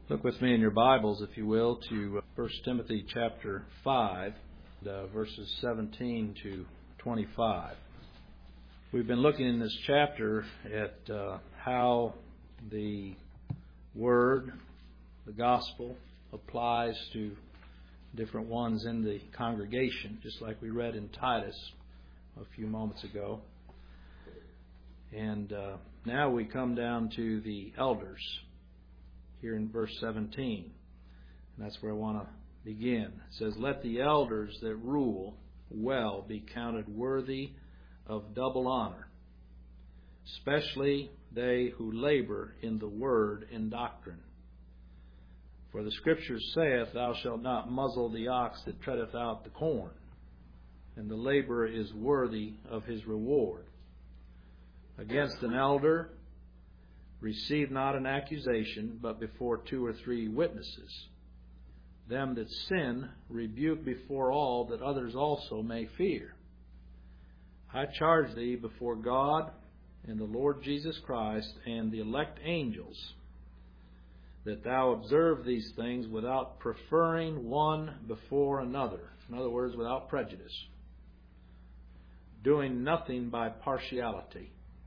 Look with me in your Bibles, if you will, to 1 Timothy chapter 5, verses 17 to 25. We've been looking in this chapter at how the Word, the Gospel, applies to different ones in the congregation, just like we read in Titus a few moments ago. And now we come down to the elders here in verse 17. And that's where I want to begin. It says, "Let the elders that rule well be counted worthy of double honor, especially they who labor in the word and doctrine. For the Scripture saith, Thou shalt not muzzle the ox that treadeth out the corn, and the laborer is worthy of his reward. Against an elder receive not an accusation, but before 2 or 3 witnesses. Them that sin rebuke before all, that others also may fear. I charge thee before God and the Lord Jesus Christ and the elect angels, that thou observe these things without preferring one before another." In other words, without prejudice. "Doing nothing by partiality."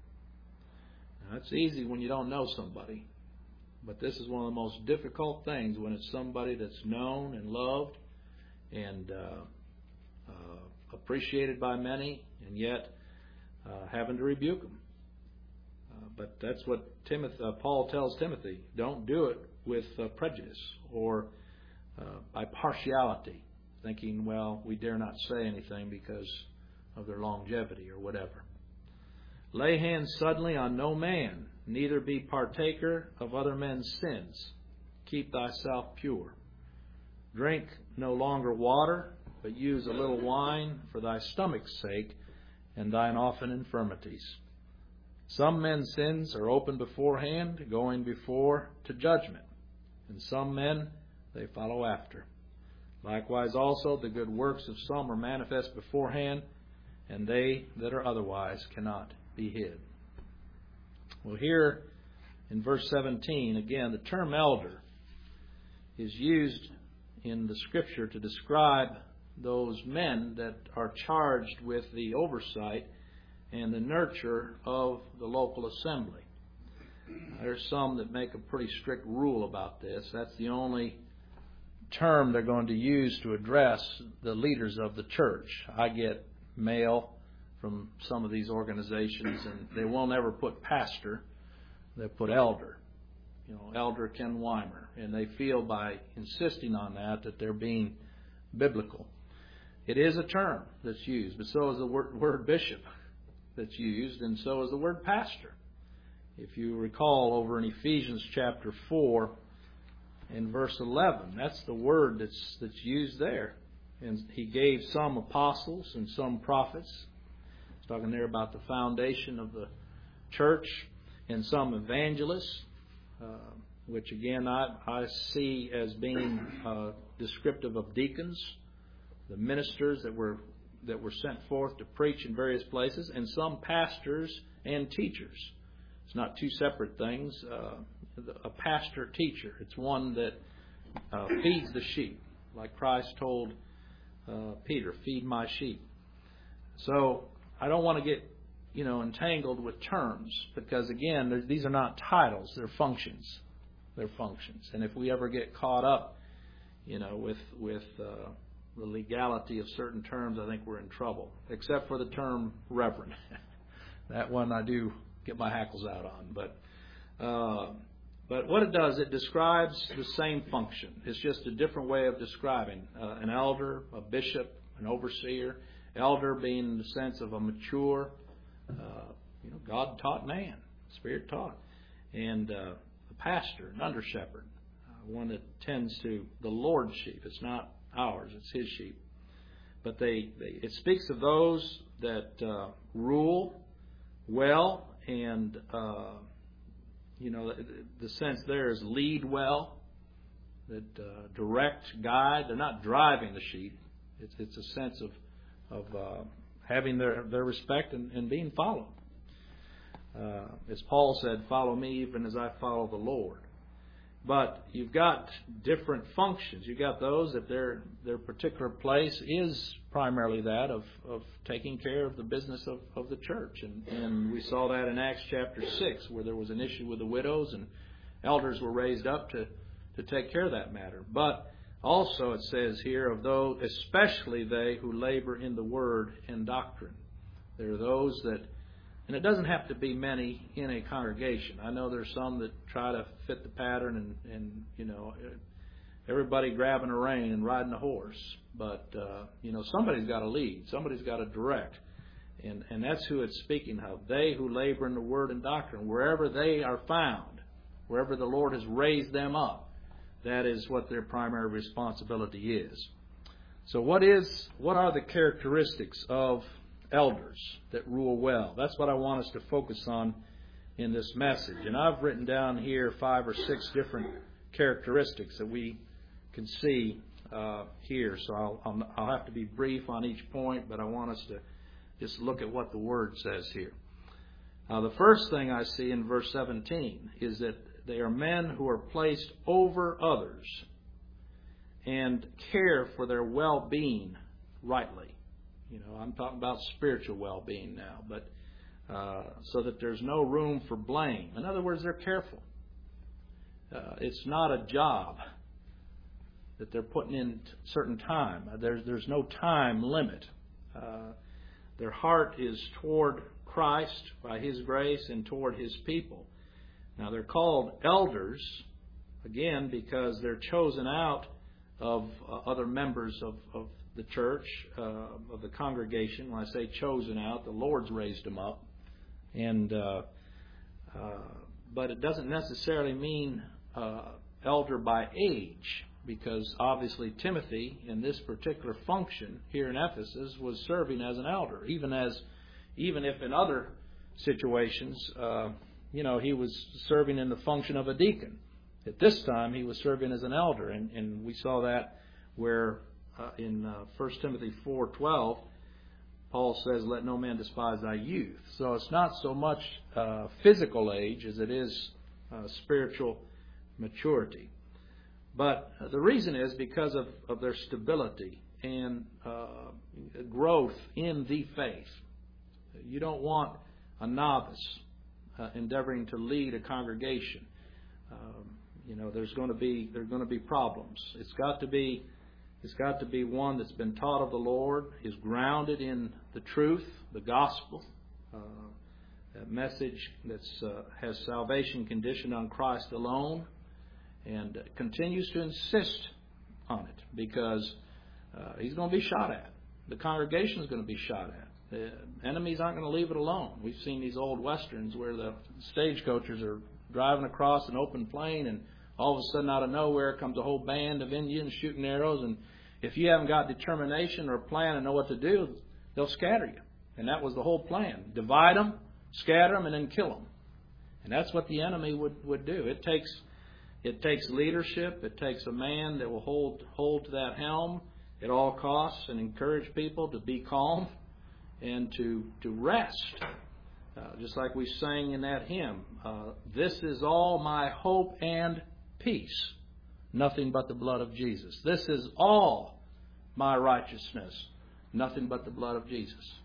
Now, that's easy when you don't know somebody. But this is one of the most difficult things when it's somebody that's known and loved and appreciated by many, and yet having to rebuke them. But that's what Paul tells Timothy. Don't do it with prejudice or by partiality, thinking, well, we dare not say anything because of their longevity or whatever. "Lay hands suddenly on no man, neither be partaker of other men's sins. Keep thyself pure. Drink no longer water, but use a little wine for thy stomach's sake and thine often infirmities. Some men's sins are open beforehand, going before to judgment, and some men they follow after. Likewise also the good works of some are manifest beforehand, and they that are otherwise cannot be hid." Well, here in verse 17, again, the term elder is used in the Scripture to describe those men that are charged with the oversight and the nurture of the local assembly. There's some that make a pretty strict rule about this. That's the only term they're going to use to address the leaders of the church. I get mail from some of these organizations, and they will never put pastor. They put elder. Elder Ken Weimer. And they feel by insisting on that they're being biblical. It is a term that's used, but so is the word bishop that's used, and so is the word pastor. If you recall over in Ephesians chapter 4 and verse 11, that's the word that's used there. And he gave some apostles and some prophets. It's talking there about the foundation of the church, and some evangelists, which again I see as being descriptive of deacons, the ministers that were sent forth to preach in various places, and some pastors and teachers. It's not two separate things. A pastor-teacher, it's one that feeds the sheep, like Christ told Peter, "Feed my sheep." So I don't want to get entangled with terms, because again, these are not titles; they're functions. They're functions, and if we ever get caught up, with the legality of certain terms, I think we're in trouble. Except for the term reverend, that one I do get my hackles out on. But what it does, it describes the same function. It's just a different way of describing an elder, a bishop, an overseer. Elder being in the sense of a mature, God-taught man, Spirit-taught. And a pastor, an under-shepherd, one that tends to the Lord's sheep. It's not ours, it's His sheep. But it speaks of those that rule well, and the sense there is lead well, that direct, guide. They're not driving the sheep. It's a sense of having their respect and being followed. As Paul said, "Follow me even as I follow the Lord." But you've got different functions. You've got those that their particular place is primarily that of taking care of the business of the church. And we saw that in Acts chapter 6, where there was an issue with the widows, and elders were raised up to take care of that matter. But also it says here, of those, especially they who labor in the word and doctrine. There are those that, and it doesn't have to be many in a congregation. I know there's some that try to fit the pattern and everybody grabbing a rein and riding a horse. But, somebody's got to lead. Somebody's got to direct. And that's who it's speaking of. They who labor in the word and doctrine, wherever they are found, wherever the Lord has raised them up, that is what their primary responsibility is. So what are the characteristics of elders that rule well? That's what I want us to focus on in this message. And I've written down here 5 or 6 different characteristics that we can see here. So I'll have to be brief on each point, but I want us to just look at what the Word says here. The first thing I see in verse 17 is that they are men who are placed over others and care for their well-being rightly. I'm talking about spiritual well-being now, but so that there's no room for blame. In other words, they're careful. It's not a job that they're putting in certain time. There's no time limit. Their heart is toward Christ by His grace and toward His people. Now, they're called elders, again, because they're chosen out of other members of the church, of the congregation. When I say chosen out, the Lord's raised them up. But it doesn't necessarily mean elder by age, because obviously Timothy, in this particular function here in Ephesus, was serving as an elder, even if in other situations, he was serving in the function of a deacon. At this time, he was serving as an elder, and we saw that where in 1 Timothy 4:12, Paul says, "Let no man despise thy youth." So it's not so much physical age as it is spiritual maturity. But the reason is because of their stability and growth in the faith. You don't want a novice endeavoring to lead a congregation. There's going to be problems. It's got to be one that's been taught of the Lord, is grounded in the truth, the gospel, that message that has salvation conditioned on Christ alone, and continues to insist on it, because he's going to be shot at. The congregation is going to be shot at. The enemies aren't going to leave it alone. We've seen these old westerns where the stagecoaches are driving across an open plain, and all of a sudden out of nowhere comes a whole band of Indians shooting arrows, and if you haven't got determination or a plan and know what to do, they'll scatter you. And that was the whole plan. Divide them, scatter them, and then kill them. And that's what the enemy would do. It takes leadership. It takes a man that will hold to that helm at all costs and encourage people to be calm and to rest. Just like we sang in that hymn, "This is all my hope and peace, nothing but the blood of Jesus. This is all my righteousness, nothing but the blood of Jesus."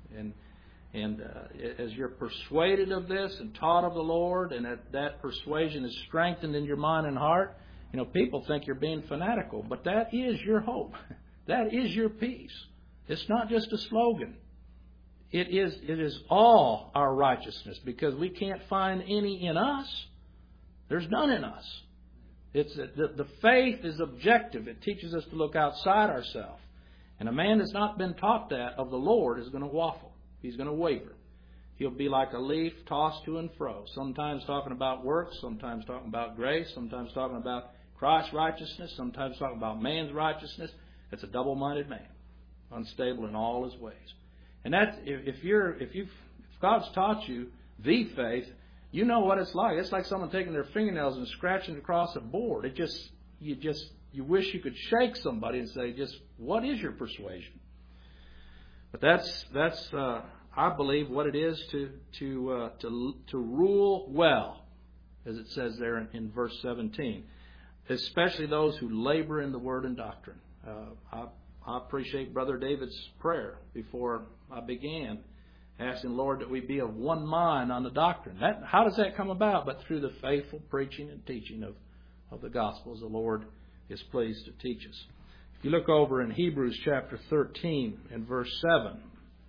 And as you're persuaded of this and taught of the Lord, and that persuasion is strengthened in your mind and heart, people think you're being fanatical, but that is your hope. That is your peace. It's not just a slogan. It is all our righteousness, because we can't find any in us. There's none in us. The faith is objective. It teaches us to look outside ourselves. And a man that's not been taught that of the Lord is going to waffle. He's going to waver. He'll be like a leaf tossed to and fro, sometimes talking about works, sometimes talking about grace, sometimes talking about Christ's righteousness, sometimes talking about man's righteousness. That's a double-minded man, unstable in all his ways. And that's if God's taught you the faith, you know what it's like. It's like someone taking their fingernails and scratching across a board. You wish you could shake somebody and say, "Just what is your persuasion?" But that's I believe what it is to rule well. as it says there in verse 17. Especially those who labor in the word and doctrine. I appreciate Brother David's prayer before I began, asking, Lord, that we be of one mind on the doctrine. How does that come about? But through the faithful preaching and teaching of the Gospels the Lord is pleased to teach us. If you look over in Hebrews chapter 13 and verse 7,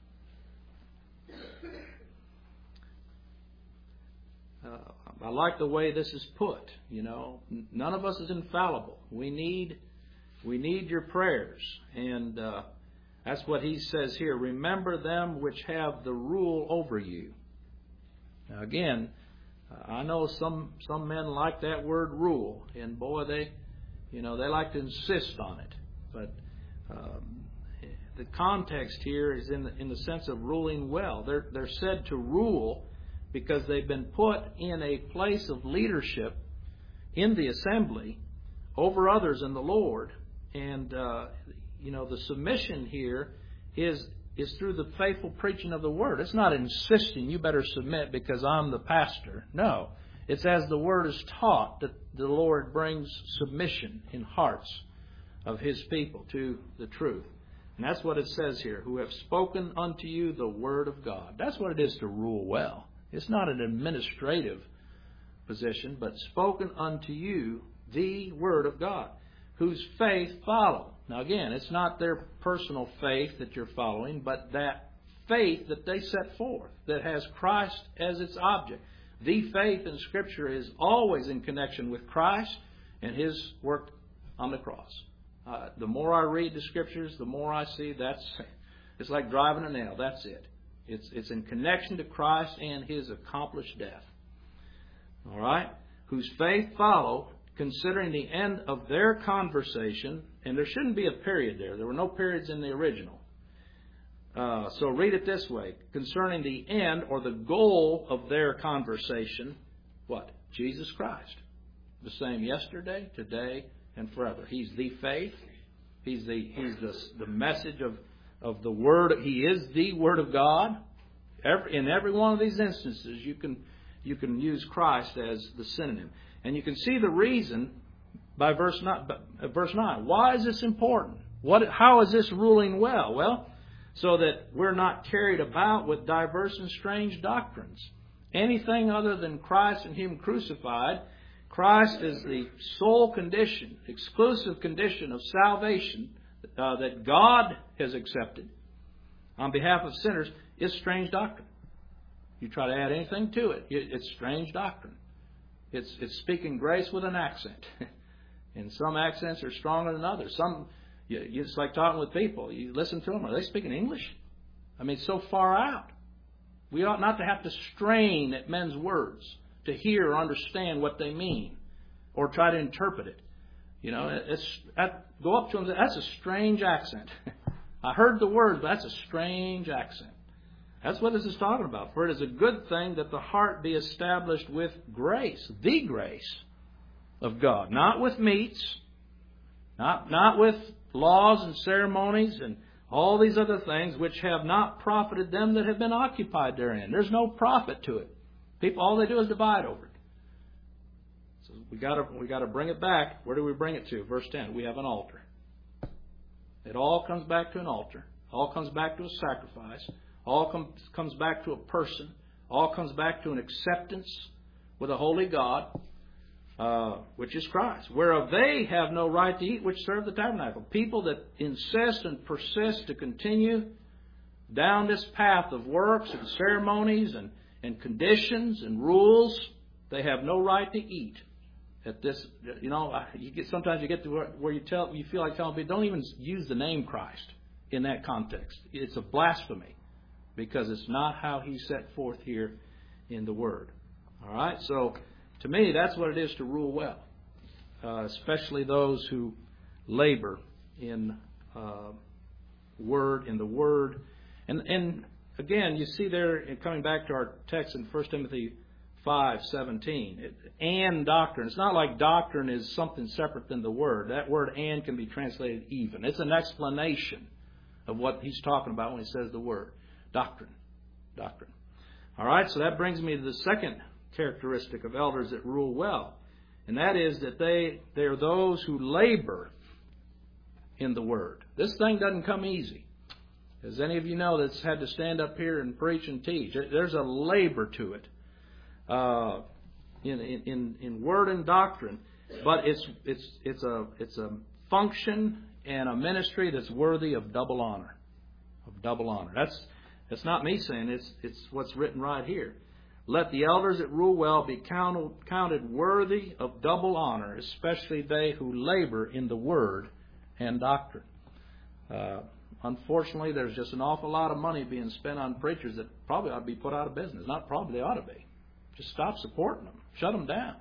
I like the way this is put. You know, none of us is infallible. We need your prayers. And that's what he says here. Remember them which have the rule over you. Now again, I know some men like that word rule. And boy, they like to insist on it. But the context here is in the sense of ruling well. They're said to rule because they've been put in a place of leadership in the assembly over others in the Lord. And, the submission here is through the faithful preaching of the Word. It's not insisting you better submit because I'm the pastor. No. It's as the Word is taught that the Lord brings submission in hearts of His people to the truth. And that's what it says here. Who have spoken unto you the Word of God. That's what it is to rule well. It's not an administrative position, but spoken unto you the Word of God, whose faith follow. Now again, it's not their personal faith that you're following, but that faith that they set forth, that has Christ as its object. The faith in Scripture is always in connection with Christ and His work on the cross. The more I read the Scriptures, the more I see it's like driving a nail. That's it. It's in connection to Christ and His accomplished death. All right? Whose faith follow, considering the end of their conversation, and there shouldn't be a period there. There were no periods in the original. So read it this way. Concerning the end or the goal of their conversation, what? Jesus Christ. The same yesterday, today, and forever. He's the faith. He's the message of the Word. He is the Word of God. In every one of these instances, you can use Christ as the synonym. And you can see the reason by verse 9. Why is this important? How is this ruling well? Well, so that we're not carried about with diverse and strange doctrines. Anything other than Christ and Him crucified, Christ is the sole condition, exclusive condition of salvation that God has accepted on behalf of sinners, is strange doctrine. You try to add anything to it, it's strange doctrine. It's speaking grace with an accent. And some accents are stronger than others. It's like talking with people. You listen to them. Are they speaking English? I mean, it's so far out. We ought not to have to strain at men's words to hear or understand what they mean or try to interpret it. Go up to them and say, that's a strange accent. I heard the words, but that's a strange accent. That's what this is talking about. For it is a good thing that the heart be established with grace, the grace of God. Not with meats, not with laws and ceremonies and all these other things which have not profited them that have been occupied therein. There's no profit to it. People, all they do is divide over it. So we got to bring it back. Where do we bring it to? Verse 10. We have an altar. It all comes back to an altar. All comes back to a sacrifice. All comes back to a person. All comes back to an acceptance with a holy God, which is Christ. Whereof they have no right to eat which serve the tabernacle. People that insist and persist to continue down this path of works and ceremonies and conditions and rules, they have no right to eat. At this, sometimes you get to where you feel like telling people, don't even use the name Christ in that context. It's a blasphemy because it's not how He set forth here in the Word. All right, so to me, that's what it is to rule well, especially those who labor in the Word, and again, you see there, coming back to our text in 1 Timothy 5:17, and doctrine. It's not like doctrine is something separate than the Word. That word "and" can be translated even. It's an explanation of what he's talking about when he says the word doctrine. All right, so that brings me to the second characteristic of elders that rule well. And that is that they're those who labor in the Word. This thing doesn't come easy. As any of you know that's had to stand up here and preach and teach, there's a labor to it in word and doctrine. But it's a function and a ministry that's worthy of double honor. Of double honor. That's not me saying it. It's what's written right here. Let the elders that rule well be counted worthy of double honor, especially they who labor in the word and doctrine. Unfortunately, there's just an awful lot of money being spent on preachers that probably ought to be put out of business. Not probably, they ought to be. Just stop supporting them. Shut them down.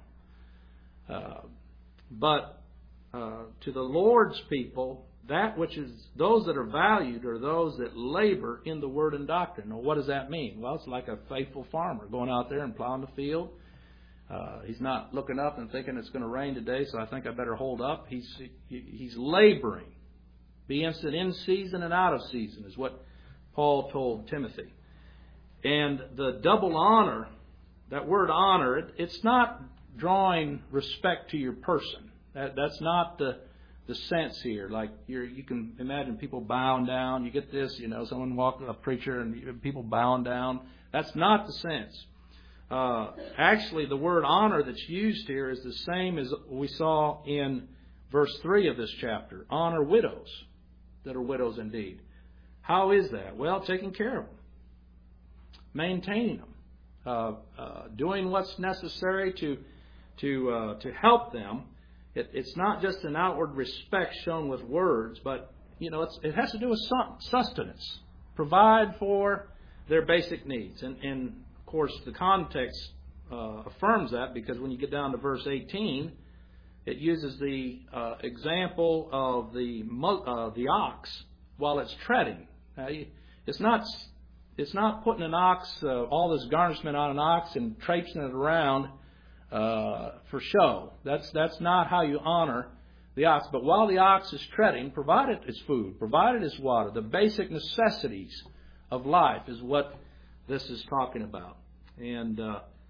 But to the Lord's people, that which is those that are valued are those that labor in the word and doctrine. Now, what does that mean? Well, it's like a faithful farmer going out there and plowing the field. He's not looking up and thinking it's going to rain today, so I think I better hold up. He's laboring. Be instant in season and out of season is what Paul told Timothy. And the double honor, that word honor, it's not drawing respect to your person. That's not the sense here. Like you can imagine people bowing down. You get this, someone walking, a preacher, and people bowing down. That's not the sense. Actually, the word honor that's used here is the same as we saw in verse 3 of this chapter. Honor widows that are widows indeed. How is that? Well, taking care of them. Maintaining them. Doing what's necessary to help them. It's not just an outward respect shown with words, but it has to do with sustenance. Provide for their basic needs. And of course, the context affirms that, because when you get down to verse 18, it uses the example of the ox while it's treading. It's not putting an ox, all this garnishment on an ox and traipsing it around for show. That's not how you honor the ox. But while the ox is treading, provide it its food, provide it its water. The basic necessities of life is what this is talking about. And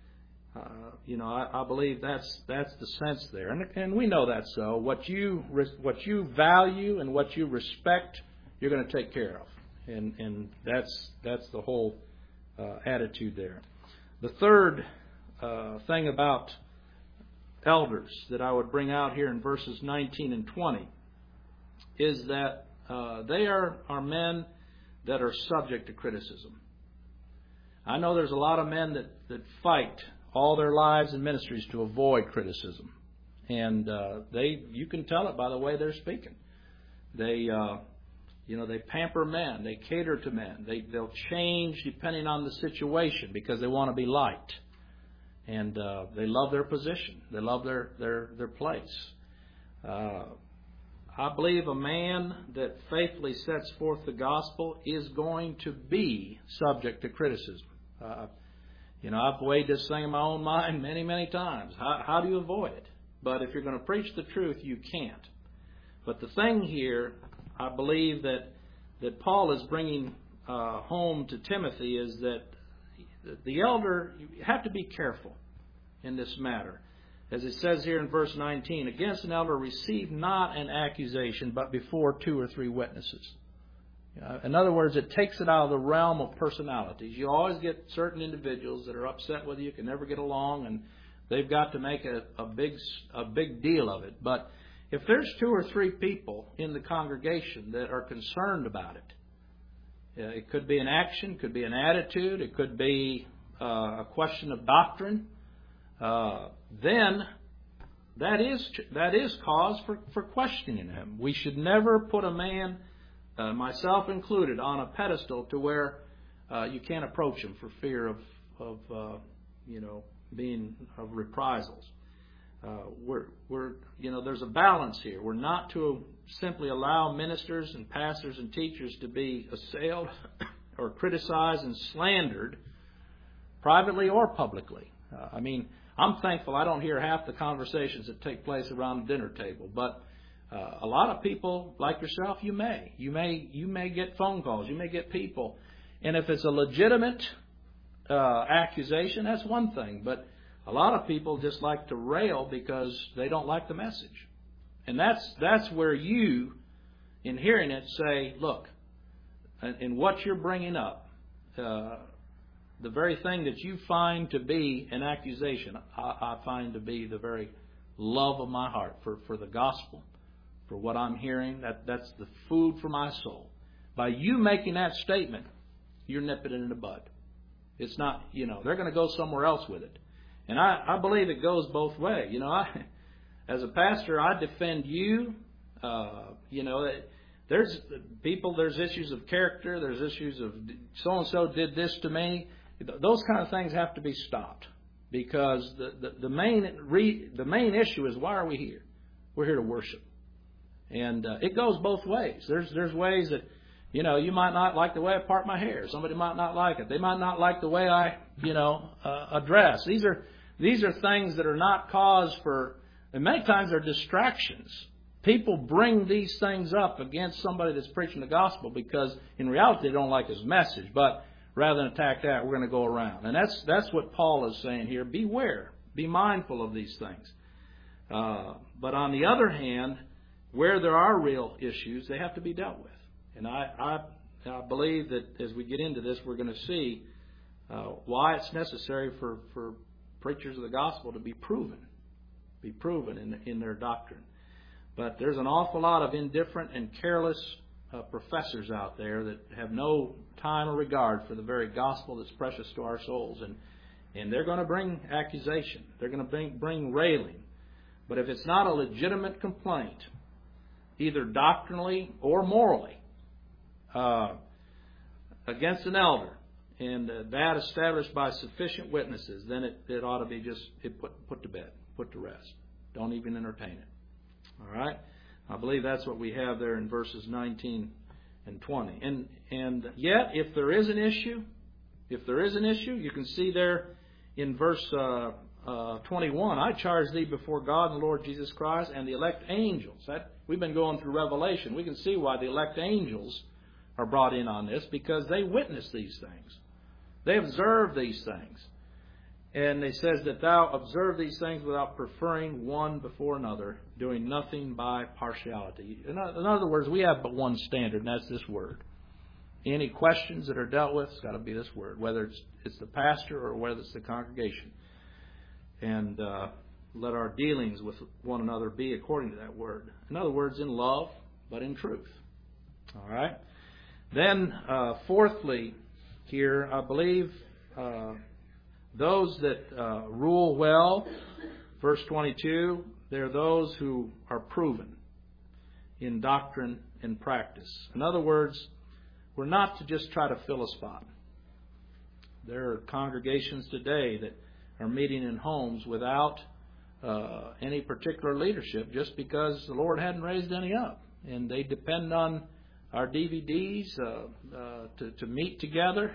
I believe that's the sense there, and we know that. So what you value and what you respect, you're going to take care of, and that's the whole attitude there. The third thing about elders that I would bring out here in verses 19 and 20 is that they are men that are subject to criticism. I know there's a lot of men that fight all their lives and ministries to avoid criticism. And you can tell it by the way they're speaking. They pamper men. They cater to men. They'll change depending on the situation because they want to be liked. And they love their position. They love their place. I believe a man that faithfully sets forth the gospel is going to be subject to criticism. I've weighed this thing in my own mind many, many times. How do you avoid it? But if you're going to preach the truth, you can't. But the thing here, I believe that Paul is bringing home to Timothy is that the elder, you have to be careful in this matter. As it says here in verse 19, against an elder receive not an accusation, but before 2 or 3 witnesses. In other words, it takes it out of the realm of personalities. You always get certain individuals that are upset with you, can never get along, and they've got to make a big deal of it. But if there's 2 or 3 people in the congregation that are concerned about it, it could be an action, could be an attitude, it could be a question of doctrine, then that is cause for questioning him. We should never put a man, myself included, on a pedestal to where you can't approach him for fear of reprisals. There's a balance here. We're not to simply allow ministers and pastors and teachers to be assailed or criticized and slandered privately or publicly. I'm thankful I don't hear half the conversations that take place around the dinner table, but a lot of people like yourself, you may get phone calls, you may get people, and if it's a legitimate accusation, that's one thing. But a lot of people just like to rail because they don't like the message. And that's where you, in hearing it, say, look, in what you're bringing up, the very thing that you find to be an accusation, I find to be the very love of my heart for the gospel, for what I'm hearing. That's the food for my soul. By you making that statement, you're nipping it in the bud. It's not, they're going to go somewhere else with it. And I believe it goes both ways. As a pastor, I defend you. There's issues of character. There's issues of so-and-so did this to me. Those kind of things have to be stopped, because the main issue is, why are we here? We're here to worship, and it goes both ways. There's ways that you might not like the way I part my hair. Somebody might not like it. They might not like the way I address. These are things that are not cause for, and many times they're distractions. People bring these things up against somebody that's preaching the gospel because in reality they don't like his message. But rather than attack that, we're going to go around. And that's what Paul is saying here. Beware. Be mindful of these things. But on the other hand, where there are real issues, they have to be dealt with. And I believe that as we get into this, we're going to see why it's necessary for preachers of the gospel to be proven in their doctrine. But there's an awful lot of indifferent and careless professors out there that have no time or regard for the very gospel that's precious to our souls. And they're going to bring accusation. They're going to bring railing. But if it's not a legitimate complaint, either doctrinally or morally, against an elder, and that established by sufficient witnesses, then it ought to be just put to bed, put to rest. Don't even entertain it. All right? I believe that's what we have there in verses 19 and 20. And yet, if there is an issue, you can see there in verse 21, I charge thee before God and the Lord Jesus Christ and the elect angels. We've been going through Revelation. We can see why the elect angels are brought in on this, because they witness these things. They observe these things. And it says that thou observe these things without preferring one before another, doing nothing by partiality. In other words, we have but one standard, and that's this word. Any questions that are dealt with, it's got to be this word, whether it's the pastor or whether it's the congregation. And let our dealings with one another be according to that word. In other words, in love, but in truth. All right? Then, fourthly, here, I believe those that rule well, verse 22, they're those who are proven in doctrine and practice. In other words, we're not to just try to fill a spot. There are congregations today that are meeting in homes without any particular leadership, just because the Lord hadn't raised any up. And they depend on our DVDs to meet together.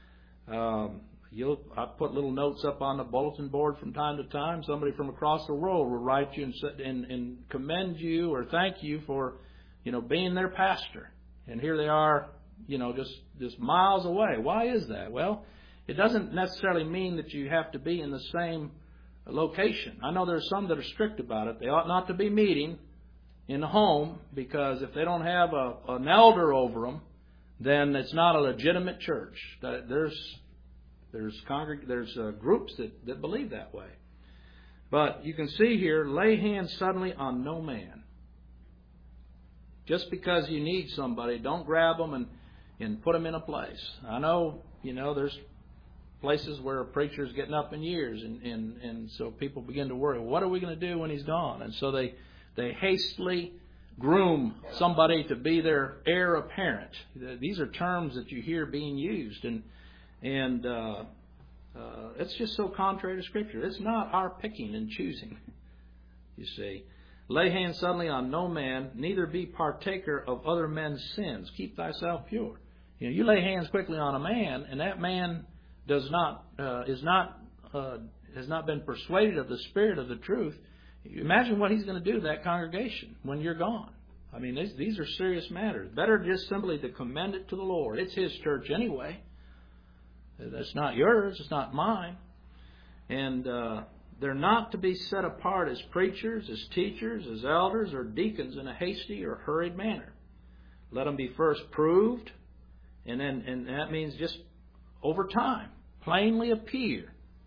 I put little notes up on the bulletin board from time to time. Somebody from across the world will write you and commend you or thank you for, being their pastor. And here they are, just miles away. Why is that? Well, it doesn't necessarily mean that you have to be in the same location. I know there's some that are strict about it. They ought not to be meeting in the home, because if they don't have an elder over them, then it's not a legitimate church. There's groups that believe that way. But you can see here, lay hands suddenly on no man. Just because you need somebody, don't grab them and put them in a place. I know, there's places where a preacher's getting up in years, and so people begin to worry, what are we going to do when he's gone? And so they hastily groom somebody to be their heir apparent. These are terms that you hear being used, and it's just so contrary to Scripture. It's not our picking and choosing, you see. Lay hands suddenly on no man, neither be partaker of other men's sins. Keep thyself pure. You lay hands quickly on a man, and that man has not been persuaded of the spirit of the truth. Imagine what he's going to do to that congregation when you're gone. I mean, these are serious matters. Better just simply to commend it to the Lord. It's His church anyway. That's not yours. It's not mine. And they're not to be set apart as preachers, as teachers, as elders, or deacons in a hasty or hurried manner. Let them be first proved, and that means just over time, plainly appear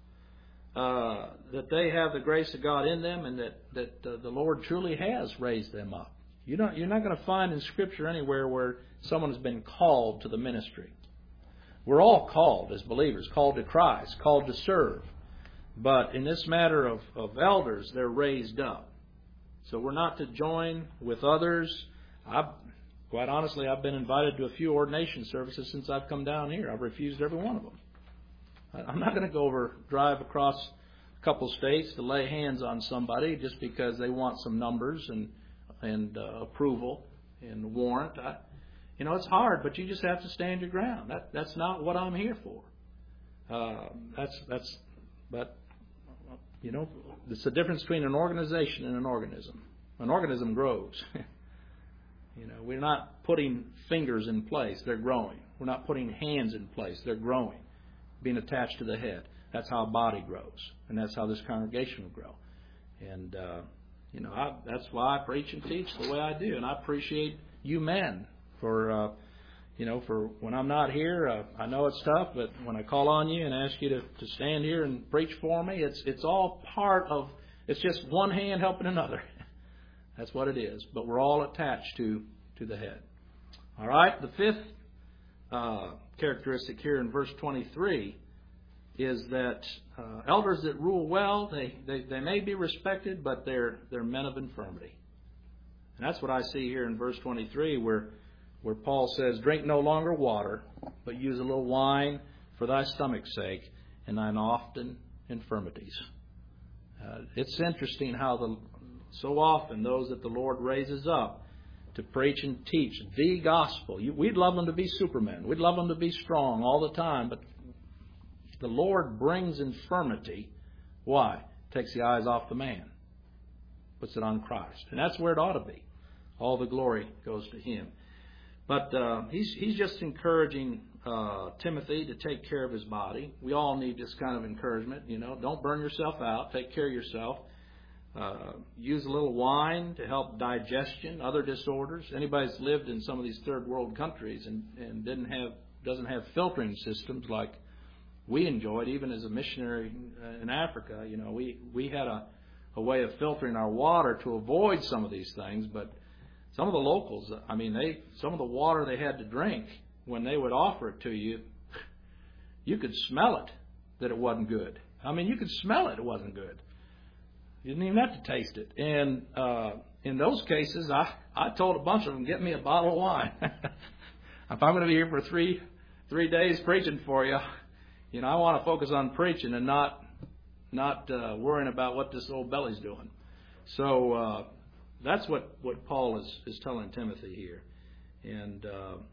that they have the grace of God in them, and that the Lord truly has raised them up. You're not going to find in Scripture anywhere where someone has been called to the ministry. We're all called as believers, called to Christ, called to serve. But in this matter of elders, they're raised up. So we're not to join with others. Quite honestly, I've been invited to a few ordination services since I've come down here. I've refused every one of them. I'm not going to drive across a couple states to lay hands on somebody just because they want some numbers and approval and warrant. It's hard, but you just have to stand your ground. That's not what I'm here for. But it's the difference between an organization and an organism. An organism grows. We're not putting fingers in place. They're growing. We're not putting hands in place. They're growing, being attached to the head. That's how a body grows, and that's how this congregation will grow. And, that's why I preach and teach the way I do. And I appreciate you men for when I'm not here. I know it's tough, but when I call on you and ask you to stand here and preach for me, it's all part of, it's just one hand helping another. That's what it is. But we're all attached to the head. All right. The fifth characteristic here in verse 23 is that elders that rule well, they may be respected, but they're men of infirmity. And that's what I see here in verse 23, where Paul says, "Drink no longer water, but use a little wine for thy stomach's sake and thine often infirmities." It's interesting how so often those that the Lord raises up to preach and teach the gospel. We'd love them to be supermen. We'd love them to be strong all the time. But the Lord brings infirmity. Why? Takes the eyes off the man. Puts it on Christ. And that's where it ought to be. All the glory goes to Him. But he's just encouraging Timothy to take care of his body. We all need this kind of encouragement. Don't burn yourself out. Take care of yourself. Use a little wine to help digestion, other disorders. Anybody that's lived in some of these third world countries and doesn't have filtering systems like we enjoyed, even as a missionary in Africa, we had a way of filtering our water to avoid some of these things. But some of the locals, some of the water they had to drink, when they would offer it to you, you could smell it that it wasn't good. You could smell it wasn't good. You didn't even have to taste it. And in those cases, I told a bunch of them, get me a bottle of wine. If I'm going to be here for three days preaching for you, I want to focus on preaching and not worrying about what this old belly's doing. So that's what Paul is telling Timothy here. And,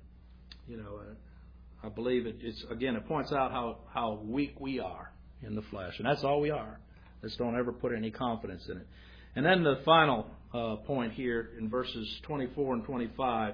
I believe it points out how weak we are in the flesh. And that's all we are. Let's don't ever put any confidence in it. And then the final point here in verses 24 and 25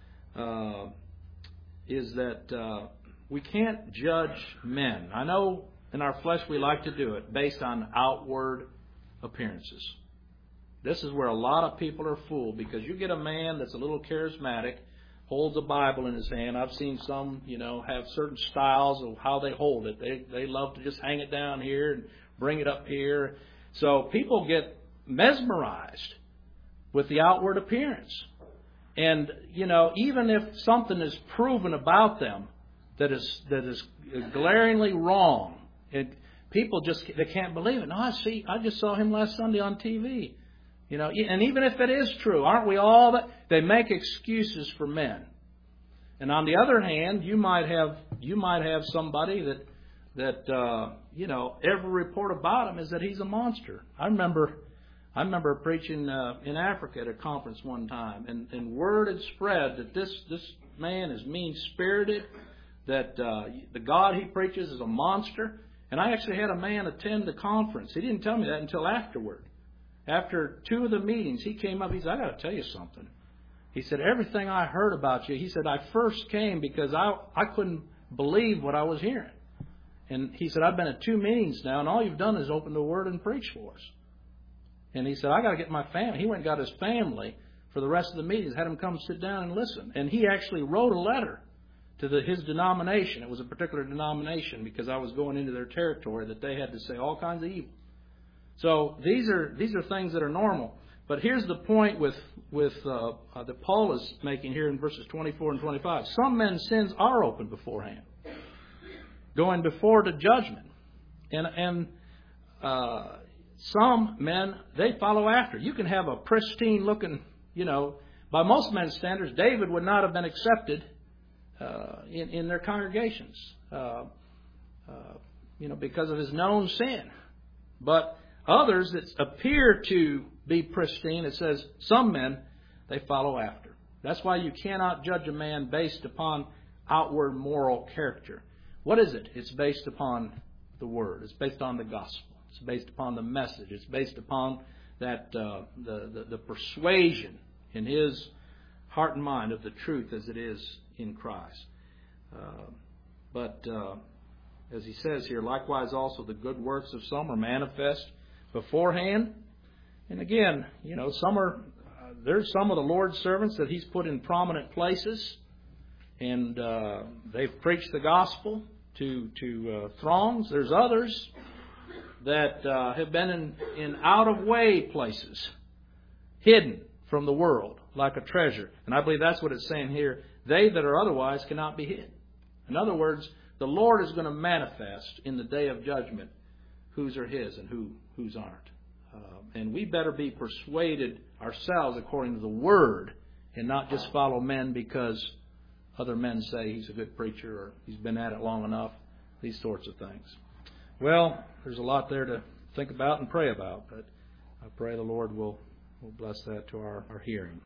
is that we can't judge men. I know in our flesh we like to do it based on outward appearances. This is where a lot of people are fooled, because you get a man that's a little charismatic, holds a Bible in his hand. I've seen some, have certain styles of how they hold it. They love to just hang it down here and bring it up here. So people get mesmerized with the outward appearance. And, even if something is proven about them that is glaringly wrong, people they can't believe it. No, I just saw him last Sunday on TV. And even if it is true, aren't we all that? They make excuses for men. And on the other hand, you might have somebody that every report about him is that he's a monster. I remember preaching in Africa at a conference one time, and word had spread that this man is mean-spirited, that the God he preaches is a monster. And I actually had a man attend the conference. He didn't tell me that until afterward. After 2 of the meetings, he came up. He said, "I got to tell you something." He said, "Everything I heard about you," he said, "I first came because I couldn't believe what I was hearing. And he said, I've been at 2 meetings now, and all you've done is open the Word and preach for us. And he said, I got to get my family. He went and got his family for the rest of the meetings, had them come sit down and listen. And he actually wrote a letter to his denomination. It was a particular denomination because I was going into their territory that they had to say all kinds of evil. So these are things that are normal. But here's the point that Paul is making here in verses 24 and 25. Some men's sins are open beforehand, going before to judgment. And some men, they follow after. You can have a pristine looking, by most men's standards, David would not have been accepted in their congregations, because of his known sin. But others that appear to be pristine, it says some men, they follow after. That's why you cannot judge a man based upon outward moral character. What is it? It's based upon the Word. It's based on the gospel. It's based upon the message. It's based upon that the persuasion in his heart and mind of the truth as it is in Christ. But as he says here, likewise also the good works of some are manifest beforehand. And again, there's some of the Lord's servants that He's put in prominent places, and they've preached the gospel to throngs. There's others that have been in out-of-way places, hidden from the world like a treasure. And I believe that's what it's saying here. They that are otherwise cannot be hid. In other words, the Lord is going to manifest in the day of judgment whose are His and whose aren't. And we better be persuaded ourselves according to the Word and not just follow men because other men say he's a good preacher or he's been at it long enough, these sorts of things. Well, there's a lot there to think about and pray about, but I pray the Lord will bless that to our hearing.